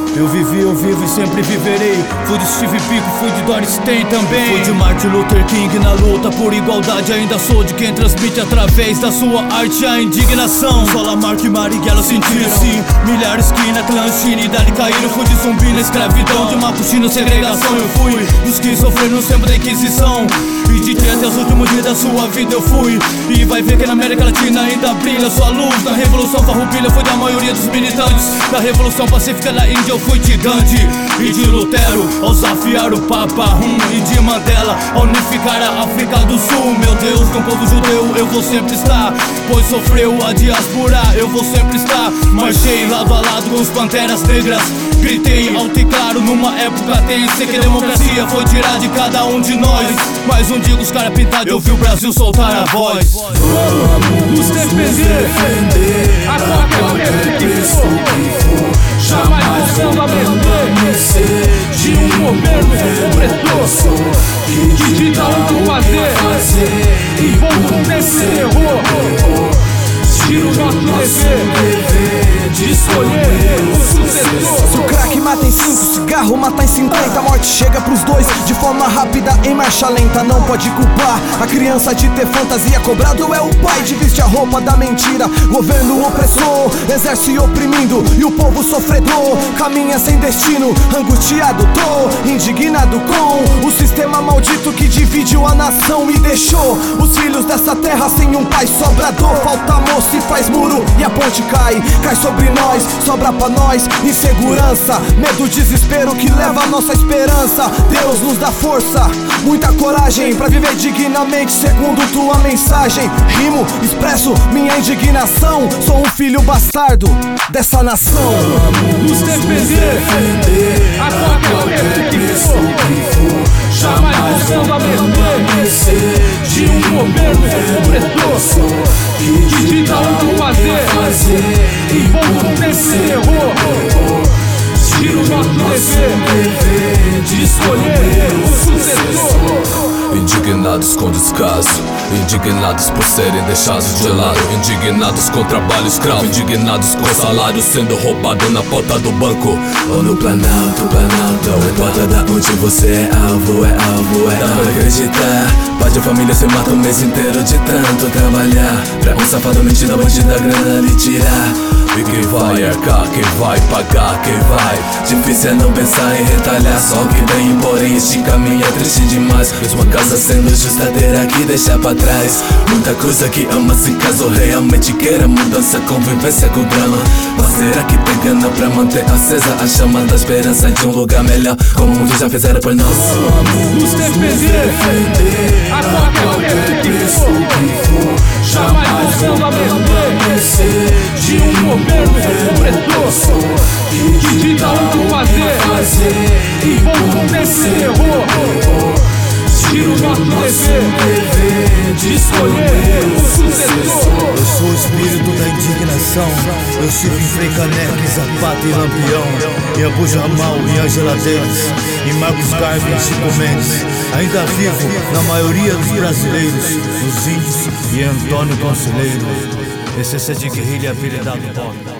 Eu vivi, eu vivo e sempre viverei. Fui de Steve Biko, fui de Doris Day também. Fui de Martin Luther King na luta por igualdade. Ainda sou de quem transmite através da sua arte a indignação. Só Lamarck e Marighella sentiram sim. Milhares que na clandestinidade caíram. Fui de zumbi na escravidão, de Mapuche na segregação. Eu fui dos que sofreram no tempo da Inquisição. E de ti até os últimos dias da sua vida eu fui. E vai ver que na América Latina ainda brilha sua luz. Na Revolução Farroupilha foi da maioria dos militantes. Na Revolução Pacífica da Índia eu fui de Gandhi e de Lutero ao desafiar o Papa e de Mandela a unificar a África do Sul. Meu Deus, com o povo judeu eu vou sempre estar, pois sofreu a diáspora, eu vou sempre estar. Marchei lado a lado com os Panteras Negras, gritei alto e claro numa época tensa que a democracia foi tirar de cada um de nós. Mas um dia com os caras pintados eu vi o Brasil soltar a voz. Vamos nos defender a qualquer preço que for. Jamais vamos permanecer de um governo opressor que diga o que fazer e vamos desse terror. Tira o nosso dever de escolher o sucessor. Se o crack mata em 5, cigarro mata em 50, a morte chega pros dois de forma rápida, em marcha lenta. Não pode culpar a criança de ter fantasia, cobrado é o pai de vestir a roupa da mentira. Governo opressor, exerce oprimindo e o povo sofredor caminha sem destino. Angustiado tô, indignado com o sistema maldito que dividiu a nação e deixou os filhos dessa terra sem um pai. Sobra dor, falta amor, se faz muro e a ponte cai sobre nós, sobra pra nós insegurança, medo, desespero que leva a nossa esperança. Deus nos dá força, muita coragem pra viver dignamente segundo tua mensagem. Rimo, expresso minha indignação, sou um filho bastardo dessa nação. Vamos nos defender a qualquer preço que for. Jamais vamos permanecer de um governo opressor que diga o que fazer e vamos desse terror. Tira o nosso dever de escolher o sucessor. Indignados com descaso, indignados por serem deixados de lado, indignados com trabalho escravo, indignados com salário sendo roubado na porta do banco ou no Planalto. Não importa da onde você é alvo, dá pra acreditar. Pai de família se mata o mês inteiro de tanto trabalhar pra um safado mentir da bandida grana lhe tirar. E quem vai arcar, quem vai pagar, quem vai? Difícil é não pensar em retalhar só o que tem, porém este caminho é triste demais. Mesmo a casa sendo justa terá que deixar pra trás muita coisa que ama se caso realmente queira mudança, convivência com drama. Mas será que tem grana pra manter acesa a chama da esperança de um lugar melhor, como muitos já fizeram por nós? Vamos nos defender a qualquer preço que for. Jamais vamos permanecer de um governo opressor que diga o que fazer e vamos desse terror. Tira o nosso dever de escolher o sucessor. Eu sou o espírito da indignação. Eu estive em Frei Caneca, em Zapata e Lampião, em Abu Jamal, em Angela Davis, em Marcos Garvey, em Chico Mendes. Ainda vivo na maioria dos brasileiros, nos índios e Antônio Conselheiro. Essência de guerrilha, habilidade do